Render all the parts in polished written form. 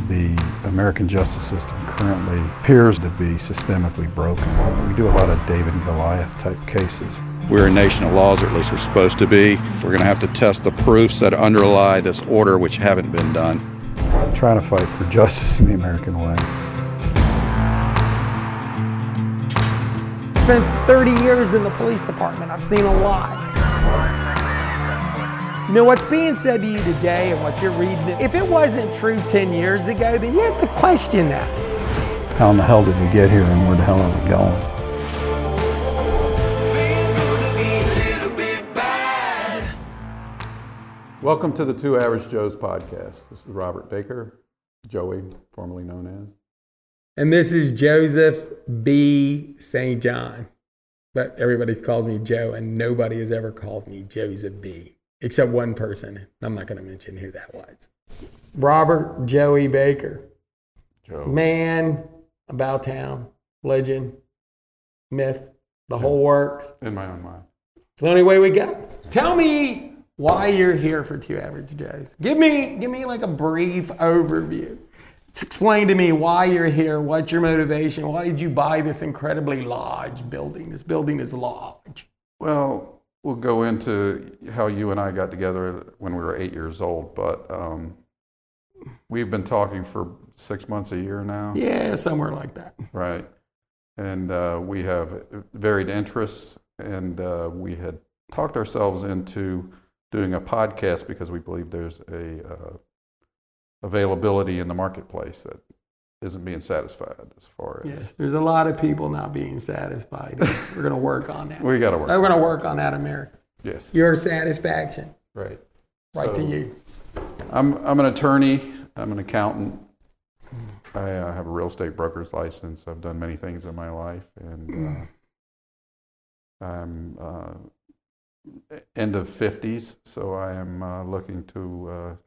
The American justice system currently appears to be systemically broken. We do a lot of David and Goliath type cases. We're a nation of laws, or at least we're supposed to be. We're going to have to test the proofs that underlie this order, which haven't been done. I'm trying to fight for justice in the American way. Spent 30 years in the police department. I've seen a lot. You know, what's being said to you today and what you're reading, if it wasn't true 10 years ago, then you have to question that. How in the hell did we get here and where the hell are we going? Welcome to the Two Average Joes podcast. This is Robert Baker, Joey, formerly known as. And this is Joseph B. St. John. But everybody calls me Joe, and nobody has ever called me Joseph B. Except one person. I'm not going to mention who that was. Robert Joey Baker. Joe. Man, about town, legend, myth, the whole works. In my own mind. It's the only way we go. Tell me why you're here for Two Average Joes. Give me like a brief overview. Explain to me why you're here. What's your motivation? Why did you buy this incredibly large building? This building is large. Well, we'll go into how you and I got together when we were 8 years old, but we've been talking for 6 months, a year now. Yeah, somewhere like that. Right. And we have varied interests, and we had talked ourselves into doing a podcast because we believe there's a availability in the marketplace that isn't being satisfied as far as... Yes, there's a lot of people not being satisfied. We're going to work on that. We got to work. We're going to work on that, America. Yes. Your satisfaction. Right. Right to you. I'm an attorney. I'm an accountant. I have a real estate broker's license. I've done many things in my life, and I'm end of 50s, so I am looking to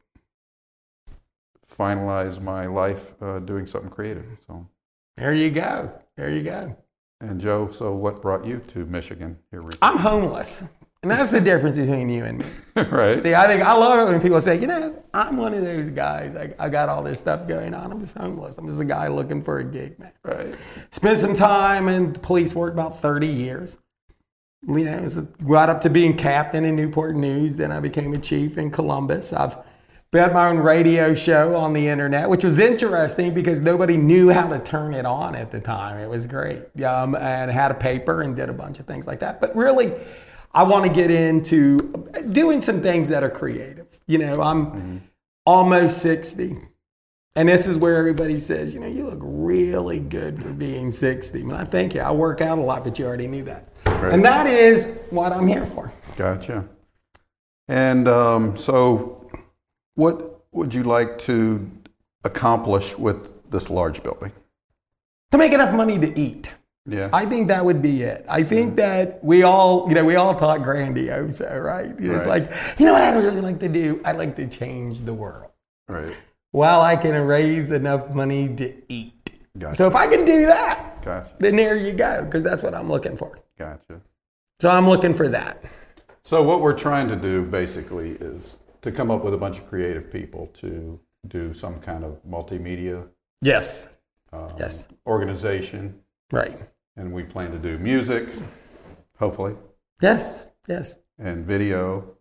finalize my life doing something creative. So there you go. There you go. And Joe, so what brought you to Michigan here recently? I'm homeless. And that's the difference between you and me. Right. See, I love it when people say, you know, I'm one of those guys. I got all this stuff going on. I'm just homeless. I'm just a guy looking for a gig, man. Right. Spent some time in the police work, about 30 years. You know, got up to being captain in Newport News. Then I became a chief in Columbus. I've had my own radio show on the internet, which was interesting because nobody knew how to turn it on at the time. It was great. And had a paper and did a bunch of things like that. But really, I want to get into doing some things that are creative. You know, I'm almost 60. And this is where everybody says, you know, you look really good for being 60. And I thank you. I work out a lot, but you already knew that. Right. And that is what I'm here for. Gotcha. And so what would you like to accomplish with this large building? To make enough money to eat. Yeah. I think that would be it. I think that we all talk grandiose, right? It's like, you know what I'd really like to do? I'd like to change the world. Right. Well, I can raise enough money to eat. Gotcha. So if I can do that, gotcha, then there you go, because that's what I'm looking for. Gotcha. So I'm looking for that. So what we're trying to do basically is to come up with a bunch of creative people to do some kind of multimedia yes. Organization. Right. And we plan to do music, hopefully. Yes, yes. And video.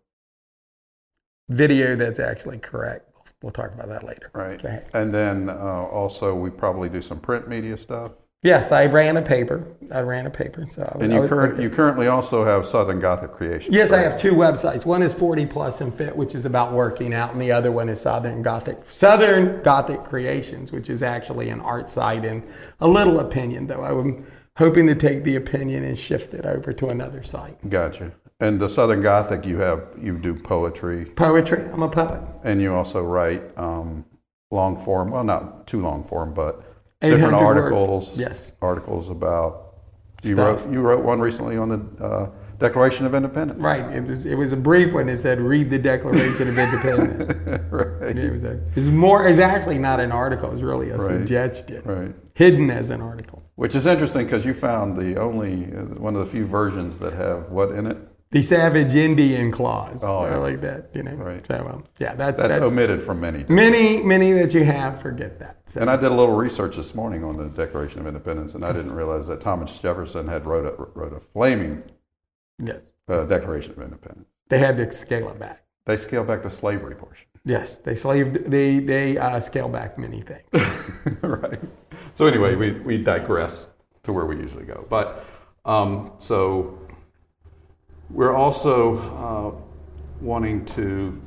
Video, that's actually correct. We'll talk about that later. Right. Okay. And then also we probably do some print media stuff. Yes, I ran a paper. So and you currently also have Southern Gothic Creations. Yes, right? I have two websites. One is 40 Plus and Fit, which is about working out, and the other one is Southern Gothic Creations, which is actually an art site and a little opinion, though. I'm hoping to take the opinion and shift it over to another site. Gotcha. And the Southern Gothic, you do poetry. Poetry. I'm a poet. And you also write long form. Well, not too long form, but different articles. Words. Yes. Articles about. You wrote one recently on the Declaration of Independence. Right. It was a brief one that said, read the Declaration of Independence. Right. It's actually not an article. It's really a suggestion. Right. Hidden as an article. Which is interesting because you found one of the few versions that have what in it? the savage Indian clause. Oh, I yeah. like that, you know. Right. So, yeah, that's omitted from many. many that you have, forget that. So, And I did a little research this morning on the Declaration of Independence, and I didn't realize that Thomas Jefferson had wrote a flaming yes, Declaration of Independence. they had to scale it back. They scaled back the slavery portion. Yes, they scale back many things. Right. So anyway, we digress to where we usually go. But so we're also wanting to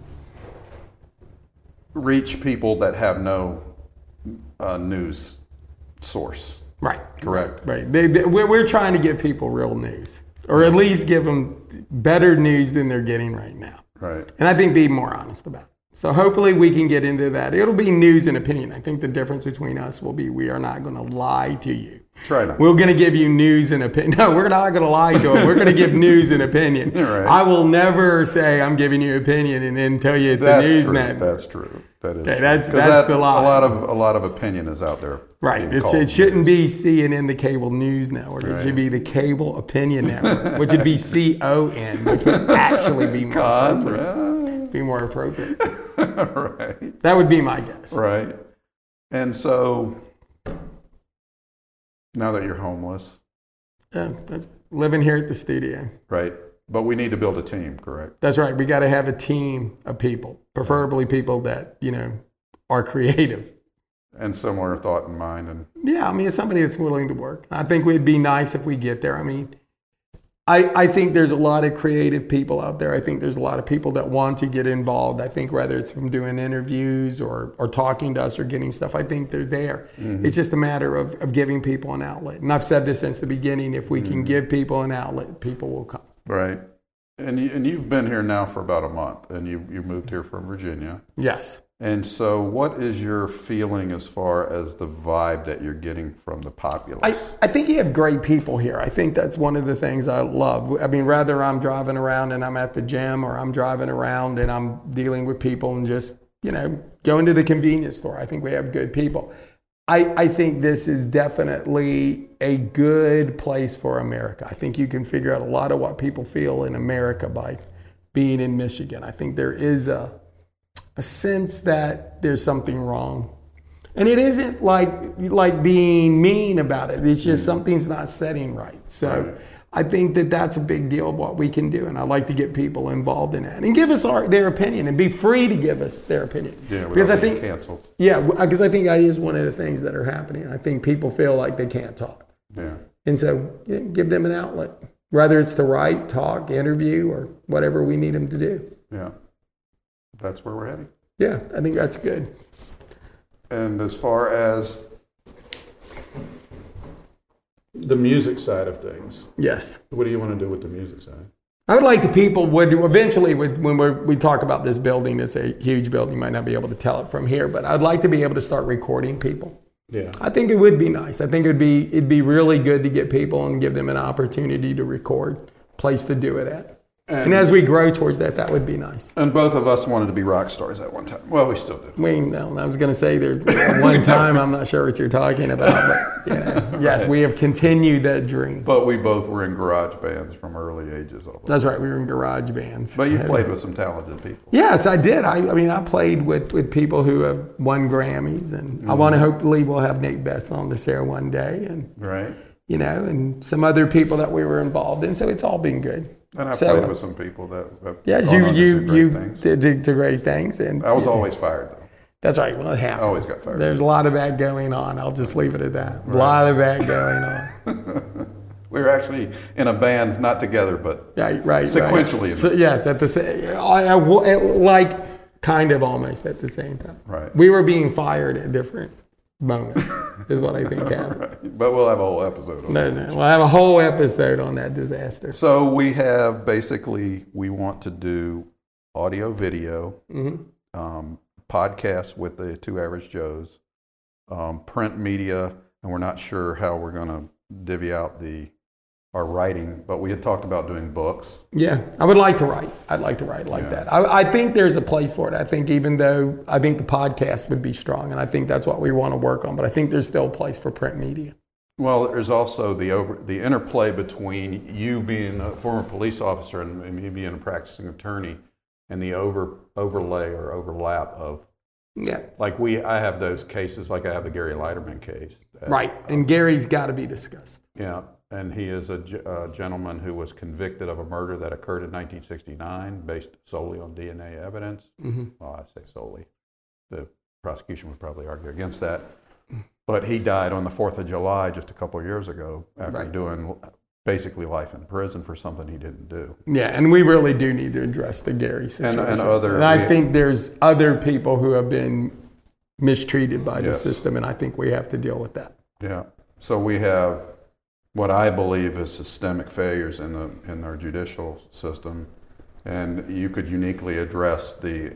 reach people that have no news source. Right. Correct. Right. We're trying to give people real news, or at least give them better news than they're getting right now. Right. And I think be more honest about it. So hopefully we can get into that. It'll be news and opinion. I think the difference between us will be we are not going to lie to you. Try not. We're going to give you news and opinion. No, we're not going to lie to them. We're going to give news and opinion. Right. I will never say I'm giving you opinion and then tell you it's That's a news true. network. That's true. That is. Okay, true. that's 'Cause the lie. A lot of opinion is out there. Right. being called It shouldn't news. be CNN, the cable news network. It Right. should be the cable opinion network, which would be CON, which would actually be more appropriate. Be more appropriate. Right. That would be my guess. Right. And so now that you're homeless, Yeah, that's living here at the studio. right? But we need to build a team, correct? That's right. We got to have a team of people, preferably people that, are creative. And similar thought in mind. And Yeah, I mean, it's somebody that's willing to work. I think it'd be nice if we get there. I mean, I think there's a lot of creative people out there. I think there's a lot of people that want to get involved. I think whether it's from doing interviews or talking to us or getting stuff, I think they're there. Mm-hmm. It's just a matter of giving people an outlet. And I've said this since the beginning, if we can give people an outlet, people will come. right. And you've been here now for about a month, and you moved here from Virginia. Yes. And so what is your feeling as far as the vibe that you're getting from the populace? I think you have great people here. I think that's one of the things I love. I mean, whether I'm driving around and I'm at the gym, or I'm driving around and I'm dealing with people and just, going to the convenience store, I think we have good people. I think this is definitely a good place for America. I think you can figure out a lot of what people feel in America by being in Michigan. I think there is a sense that there's something wrong. And it isn't like being mean about it. It's just something's not setting right. So Right. I think that's a big deal of what we can do. And I like to get people involved in that and give us their opinion and be free to give us their opinion. Yeah, because I without being think canceled. Yeah, because I think that is one of the things that are happening. I think people feel like they can't talk. Yeah. And so give them an outlet, whether it's to write, talk, interview, or whatever we need them to do. Yeah. That's where we're heading. Yeah, I think that's good. And as far as The music side of things. Yes. What do you want to do with the music side? I would like the people would eventually, when we talk about this building, it's a huge building, might not be able to tell it from here, but I'd like to be able to start recording people. Yeah. I think it would be nice. I think it'd be really good to get people and give them an opportunity to record, place to do it at. And as we grow towards that, that would be nice. And both of us wanted to be rock stars at one time. Well, we still do. I was going to say there's one time, I'm not sure what you're talking about, but yes, we have continued that dream. But we both were in garage bands from early ages. That's right, we were in garage bands. But you've played with some talented people. Yes, I did. I mean, I played with people who have won Grammys, and I want to hopefully we'll have Nate Bethel on the show one day, and Right. and some other people that we were involved in. So it's all been good. And I So, played with some people that have Yes, gone on to do great you things. did great things, and I was always fired, though. that's right. Well, it happens. Always got fired. There's a lot of that going on. I'll just leave it at that. A lot of that going on. We were actually in a band, not together, but Right. sequentially. So, yes, at the same, like kind of almost at the same time. Right. We were being fired at different moments, is what I think happened. Right. But we'll have a whole episode on that. No, we'll have a whole episode on that disaster. So we have basically, we want to do audio, video, podcasts with the Two Average Joes, print media, and we're not sure how we're going to divvy out our writing, but we had talked about doing books. Yeah, I would like to write. I'd like to write like that. I think there's a place for it. I think even though I think the podcast would be strong, and I think that's what we want to work on, but I think there's still a place for print media. Well, there's also the interplay between you being a former police officer and me being a practicing attorney, and the overlay or overlap of, Yeah. like I have those cases, like I have the Gary Leiterman case. Right. And Gary's got to be discussed. Yeah, and he is a gentleman who was convicted of a murder that occurred in 1969 based solely on DNA evidence. Well, I say solely. The prosecution would probably argue against that. But he died on the 4th of July just a couple of years ago after doing basically life in prison for something he didn't do. Yeah, and we really do need to address the Gary situation. And I think there's other people who have been mistreated by the system, and I think we have to deal with that. Yeah. So we have what I believe is systemic failures in our judicial system, and you could uniquely address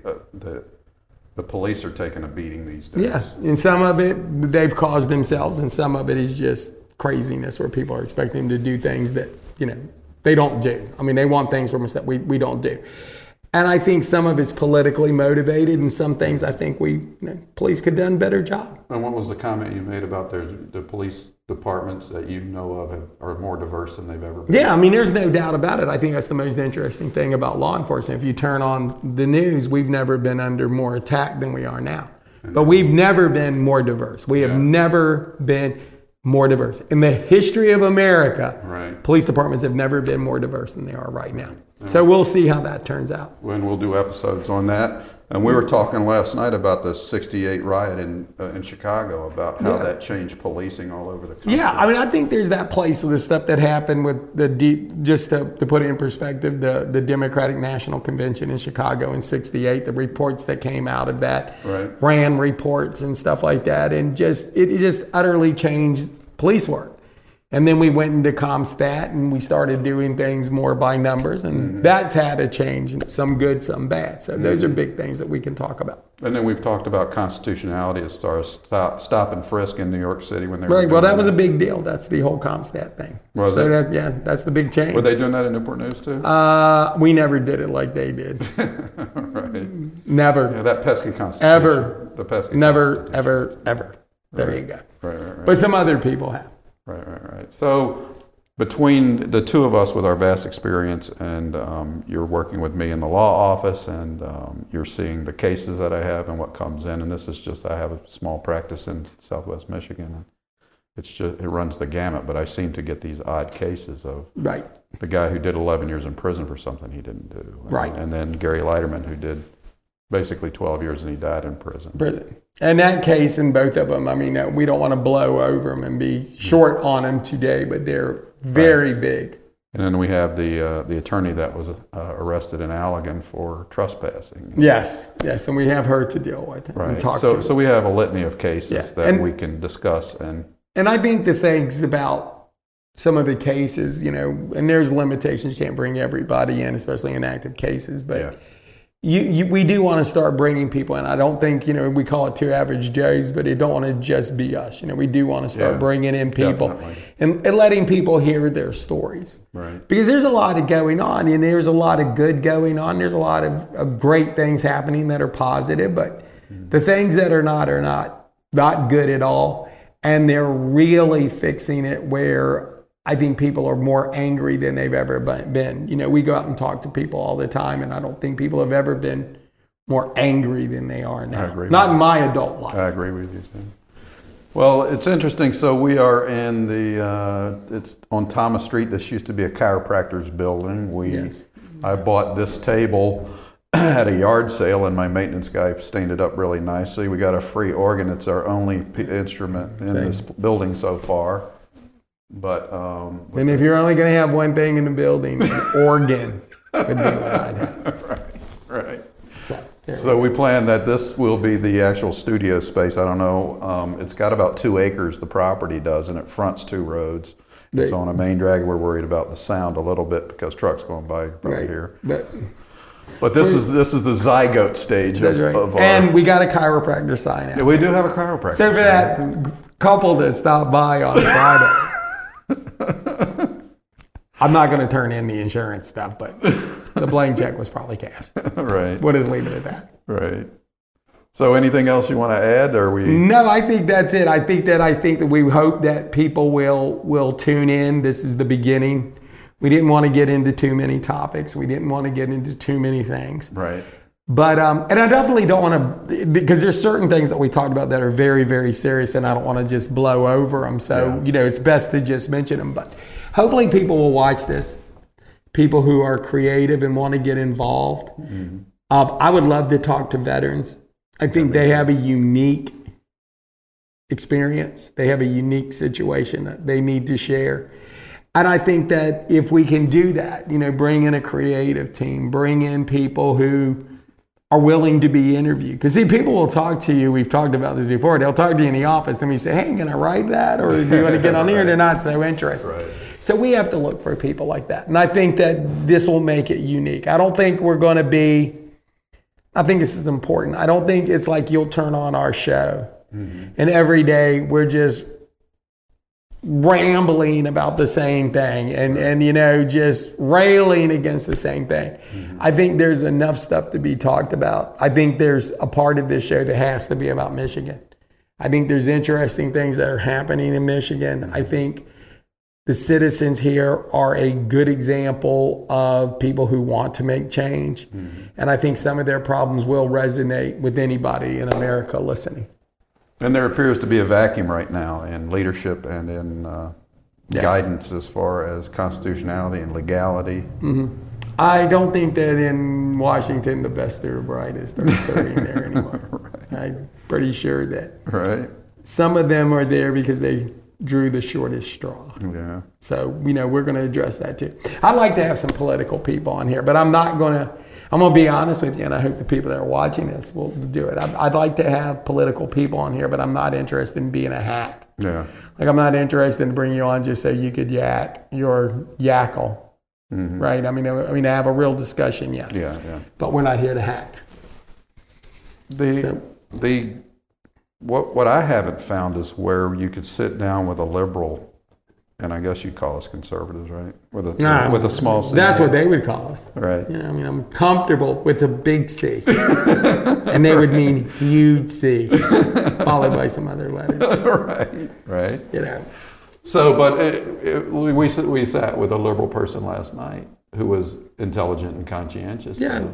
the police are taking a beating these days. Yeah, and some of it they've caused themselves, and some of it is just craziness where people are expecting them to do things that, they don't do. I mean, they want things from us that we don't do. And I think some of it's politically motivated, and some things I think police could have done a better job. And what was the comment you made about the police departments that you know of are more diverse than they've ever been? Yeah, I mean, there's no doubt about it. I think that's the most interesting thing about law enforcement. If you turn on the news, we've never been under more attack than we are now. But we've never been more diverse. We have never been more diverse. In the history of America, police departments have never been more diverse than they are right now. So we'll see how that turns out. When we'll do episodes on that. And we were talking last night about the '68 riot in Chicago, about how that changed policing all over the country. Yeah, I mean, I think there's that place with the stuff that happened with just to put it in perspective, the Democratic National Convention in Chicago in '68, the reports that came out of that, RAND reports and stuff like that, and it just utterly changed police work. And then we went into CompStat and we started doing things more by numbers, and that's had a change, some good, some bad. So those are big things that we can talk about. And then we've talked about constitutionality as far as stop and frisk in New York City when they were right. Well, that was a big deal. That's the whole CompStat thing. That's the big change. Were they doing that in Newport News too? We never did it like they did. Right. Never. Yeah, that pesky constitution. Ever. The pesky. Never, ever. There you go. Right. But some other people have. Right. So between the two of us with our vast experience, and you're working with me in the law office, and you're seeing the cases that I have and what comes in, and this is just, I have a small practice in Southwest Michigan. It runs the gamut, but I seem to get these odd cases of the guy who did 11 years in prison for something he didn't do. And then Gary Leiterman, who did basically 12 years and he died in prison. And that case in both of them, I mean, we don't want to blow over them and be short on them today, but they're very big. And then we have the attorney that was arrested in Allegan for trespassing. Yes, and we have her to deal with and talk to. So we have a litany of cases that we can discuss. And I think the things about some of the cases, and there's limitations. You can't bring everybody in, especially in active cases, but we do want to start bringing people in. I don't think, we call it two average Joes, but it don't want to just be us. We do want to start bringing in people and letting people hear their stories. Right. Because there's a lot of going on, and there's a lot of good going on. There's a lot of great things happening that are positive, but the things that are not good at all, and they're really fixing it where I think people are more angry than they've ever been. We go out and talk to people all the time, and I don't think people have ever been more angry than they are now. I agree. Not in my adult life. I agree with you, Tim. Well, it's interesting. So we are in it's on Thomas Street. This used to be a chiropractor's building. I bought this table at a yard sale, and my maintenance guy stained it up really nicely. We got a free organ. It's our only instrument in this building so far. But and if you're only going to have one thing in the building, an organ would be what I'd have. Right. So we plan that this will be the actual studio space. I don't know. It's got about 2 acres, the property does, and it fronts 2 roads. It's on a main drag. We're worried about the sound a little bit because trucks going by right here. But this is the zygote stage of our... And we got a chiropractor sign out. Yeah, we do have a chiropractor. So for that couple that stopped by on Friday, I'm not going to turn in the insurance stuff, but the blank check was probably cash. Right. We'll just leave it at that. Right. So anything else you want to add? Or we? No, I think that's it. I think that we hope that people will tune in. This is the beginning. We didn't want to get into too many topics. We didn't want to get into too many things. Right. But and I definitely don't want to, because there's certain things that we talked about that are very, very serious, and I don't want to just blow over them. So it's best to just mention them. But hopefully, people will watch this. People who are creative and want to get involved. Mm-hmm. I would love to talk to veterans. I think they have a unique experience. They have a unique situation that they need to share. And I think that if we can do that, bring in a creative team, bring in people who are willing to be interviewed. Because see, people will talk to you. We've talked about this before. They'll talk to you in the office and we say, hey, can I write that? Or do you want to get on here? They're not so interested. Right. So we have to look for people like that. And I think that this will make it unique. I don't think we're going to be... I think this is important. I don't think it's like you'll turn on our show and every day we're just rambling about the same thing and just railing against the same thing. Mm-hmm. I think there's enough stuff to be talked about. I think there's a part of this show that has to be about Michigan. I think there's interesting things that are happening in Michigan. I think the citizens here are a good example of people who want to make change. Mm-hmm. And I think some of their problems will resonate with anybody in America listening. And there appears to be a vacuum right now in leadership and in guidance as far as constitutionality and legality. Mm-hmm. I don't think that in Washington the best or brightest are serving there anymore. Right. I'm pretty sure that some of them are there because they drew the shortest straw. Yeah. So, we're going to address that too. I'd like to have some political people on here, but I'm going to be honest with you, and I hope the people that are watching this will do it. I'd like to have political people on here, but I'm not interested in being a hack. Yeah. Like, I'm not interested in bringing you on just so you could yak your yackle. Mm-hmm. Right? I mean, to have a real discussion, yes. Yeah. But we're not here to hack. What I haven't found is where you could sit down with a liberal, and I guess you'd call us conservatives, right? With a small C. That's what they would call us. Right. I'm comfortable with a big C. And they would mean huge C, followed by some other letters. Right. So, but we sat with a liberal person last night who was intelligent and conscientious. Yeah.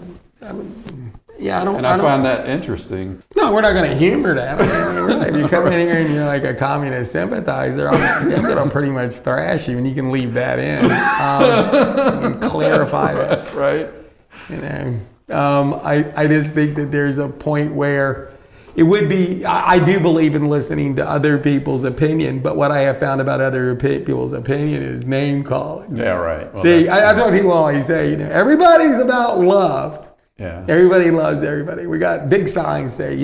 I find that interesting. No, we're not going to humor that. Really, if you come in here and you're like a communist sympathizer, I'm going to pretty much thrash you, and you can leave that in and clarify that. Right. I just think that there's a point where it would be, I do believe in listening to other people's opinion, but what I have found about other people's opinion is name calling. Yeah, right. Well, See, that's what people always say. Everybody's about love. Yeah. Everybody loves everybody. We got big signs say,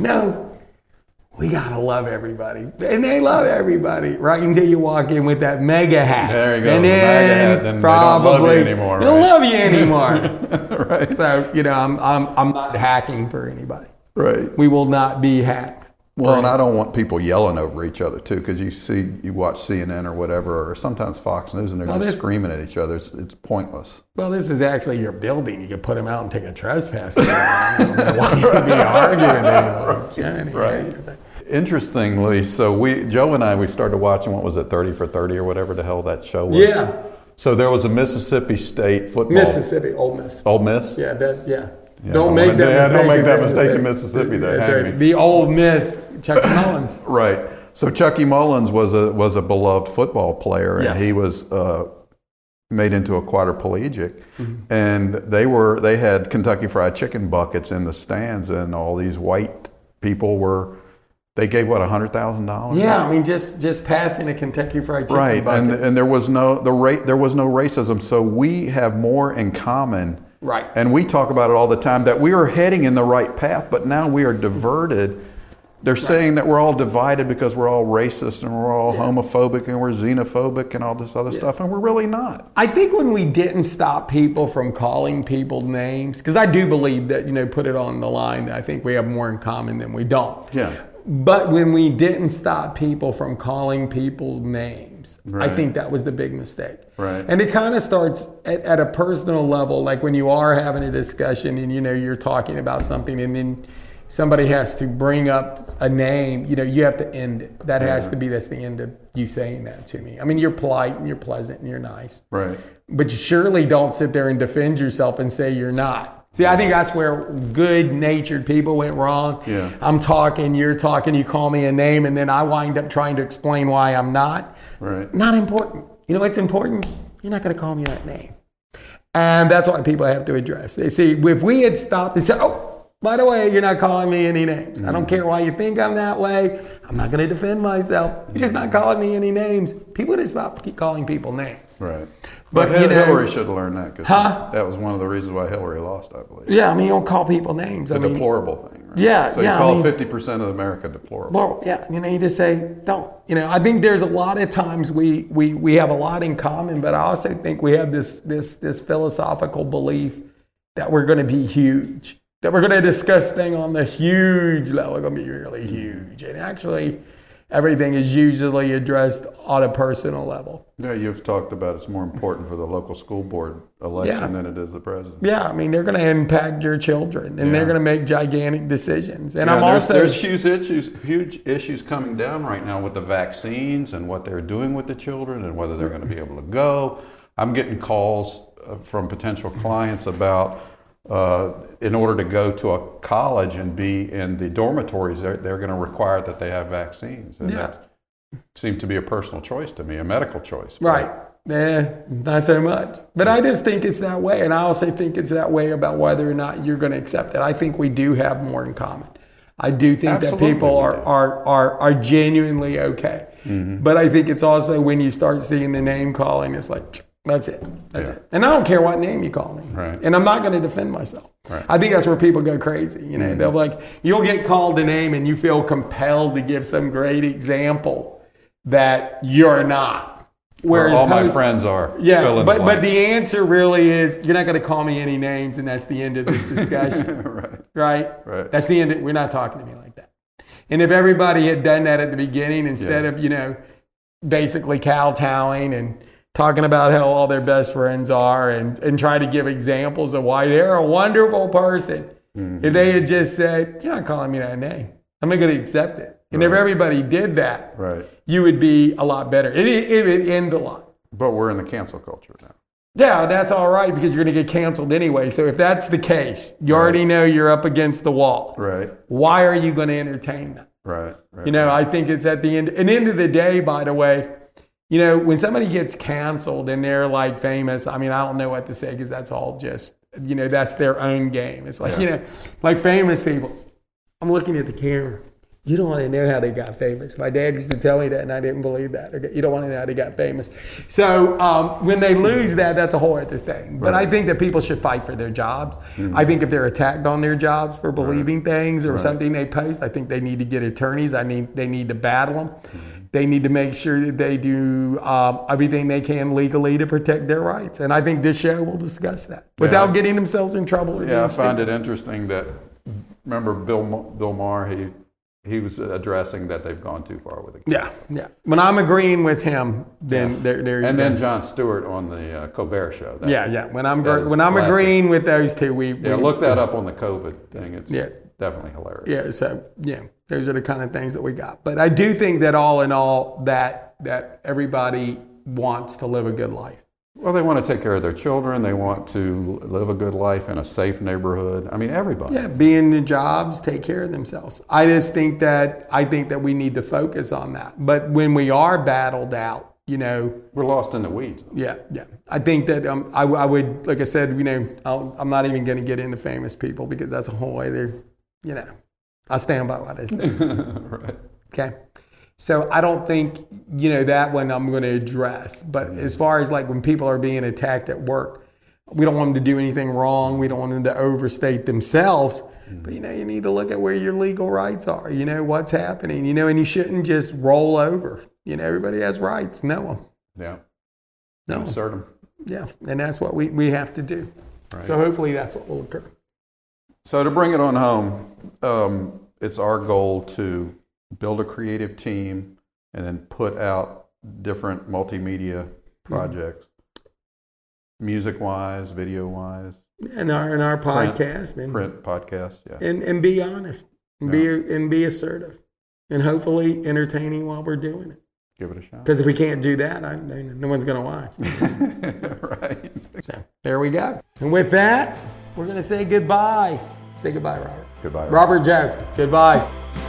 we got to love everybody. And they love everybody right until you walk in with that mega hat. There you go. And then probably they don't love you anymore. Right. So, I'm not hacking for anybody. Right. We will not be hacked. Well, and I don't want people yelling over each other too, because you watch CNN or whatever, or sometimes Fox News, and they're just screaming at each other. It's pointless. Well, this is actually your building. You could put them out and take a trespass. I don't know why you'd be arguing. Right. Interestingly, so Joe and I started watching, what was it, 30 for 30 or whatever the hell that show was. Yeah. So there was a Mississippi State football. Mississippi, Ole Miss. Ole Miss. Yeah. Yeah, don't make that mistake in Mississippi. That's right. The Ole Miss, Chucky Mullins. Right. So Chucky Mullins was a beloved football player, and he was made into a quadriplegic. Mm-hmm. And they had Kentucky Fried Chicken buckets in the stands, and all these white people they gave $100,000? Yeah, just passing a Kentucky Fried Chicken bucket. And there was no racism. So we have more in common. Right. And we talk about it all the time, that we are heading in the right path, but now we are diverted. They're saying that we're all divided because we're all racist and we're all homophobic and we're xenophobic and all this other stuff, and we're really not. I think when we didn't stop people from calling people names, because I do believe that, put it on the line, that I think we have more in common than we don't. Yeah. But when we didn't stop people from calling people names, I think that was the big mistake. Right. And it kind of starts at a personal level, like when you are having a discussion and, you're talking about something, and then somebody has to bring up a name, you have to end it. That's the end of you saying that to me. I mean, you're polite and you're pleasant and you're nice. Right. But you surely don't sit there and defend yourself and say you're not. See, I think that's where good-natured people went wrong. Yeah. I'm talking, you're talking, you call me a name, and then I wind up trying to explain why I'm not. Right. Not important. You know what's important? You're not going to call me that name. And that's what people have to address. They see, if we had stopped and said, oh, by the way, you're not calling me any names. I don't care why you think I'm that way. I'm not going to defend myself. You're just not calling me any names. People would have stopped keep calling people names. Right. But Hillary should have learned that because Huh? that was one of the reasons why Hillary lost, I believe. Yeah, I mean, you don't call people names. The deplorable thing, right? Yeah, So you yeah, call 50% of America deplorable. Well, yeah, you just say, don't. I think there's a lot of times we have a lot in common, but I also think we have this philosophical belief that we're going to be huge, that we're going to discuss things on the huge level. We're going to be really huge. And actually, everything is usually addressed on a personal level. Yeah, you've talked about it's more important for the local school board election than it is the president. Yeah, I mean, they're going to impact your children, and they're going to make gigantic decisions. And there's huge issues coming down right now with the vaccines and what they're doing with the children and whether they're going to be able to go. I'm getting calls from potential clients about in order to go to a college and be in the dormitories, they're going to require that they have vaccines. And that seemed to be a personal choice to me, a medical choice. Right. Not so much. But I just think it's that way. And I also think it's that way about whether or not you're going to accept it. I think we do have more in common. I do think that people are genuinely okay. Mm-hmm. But I think it's also when you start seeing the name calling, it's like, that's it. That's it. And I don't care what name you call me. Right. And I'm not going to defend myself. Right. I think that's where people go crazy. They'll be like, you'll get called a name and you feel compelled to give some great example that you're not. Where all my friends are. Yeah, but the answer really is you're not going to call me any names, and that's the end of this discussion. Right? That's the end. We're not talking to me like that. And if everybody had done that at the beginning instead of, basically kowtowing and talking about how all their best friends are and try to give examples of why they're a wonderful person. Mm-hmm. If they had just said, you're not calling me that name, I'm not going to accept it. And if everybody did that, you would be a lot better. It would end a lot. But we're in the cancel culture now. Yeah, that's all right because you're going to get canceled anyway. So if that's the case, you already know you're up against the wall. Right. Why are you going to entertain that? Right. I think it's at the end of the day, by the way, when somebody gets canceled and they're like famous, I mean, I don't know what to say because that's all just, that's their own game. It's like, like famous people. I'm looking at the camera. You don't want to know how they got famous. My dad used to tell me that and I didn't believe that. You don't want to know how they got famous. So when they lose that, that's a whole other thing. But I think that people should fight for their jobs. Mm-hmm. I think if they're attacked on their jobs for believing things or something they post, I think they need to get attorneys. They need to battle them. Mm-hmm. They need to make sure that they do everything they can legally to protect their rights. And I think this show will discuss that without getting themselves in trouble. Yeah, I find it interesting that, remember Bill Maher, he was addressing that they've gone too far with it. Yeah. When I'm agreeing with him, then they're and then Jon Stewart on the Colbert Show. When I'm agreeing with those two, we look that up on the COVID thing. It's definitely hilarious. Yeah. So those are the kind of things that we got. But I do think that all in all, that everybody wants to live a good life. Well, they want to take care of their children. They want to live a good life in a safe neighborhood. I mean, everybody. Yeah, be in the jobs, take care of themselves. I think that we need to focus on that. But when we are battled out, we're lost in the weeds. Yeah. I think that I would, like I said, I'm not even going to get into famous people because that's a whole other, I stand by what I say. Right. Okay. So I don't think, that one I'm going to address. But as far as like when people are being attacked at work, we don't want them to do anything wrong. We don't want them to overstate themselves. Mm-hmm. But, you need to look at where your legal rights are. What's happening, and you shouldn't just roll over. Everybody has rights. Know them. Yeah. Assert them. Yeah. And that's what we have to do. Right. So hopefully that's what will occur. So to bring it on home, it's our goal to build a creative team and then put out different multimedia projects, music-wise, video-wise. And our podcast. Print podcast, And be honest. and be assertive, and hopefully entertaining while we're doing it. Give it a shot. Because if we can't do that, no one's going to watch. Right. So there we go. And with that, we're going to say goodbye. Say goodbye, Robert. Goodbye. Robert Joe, goodbye.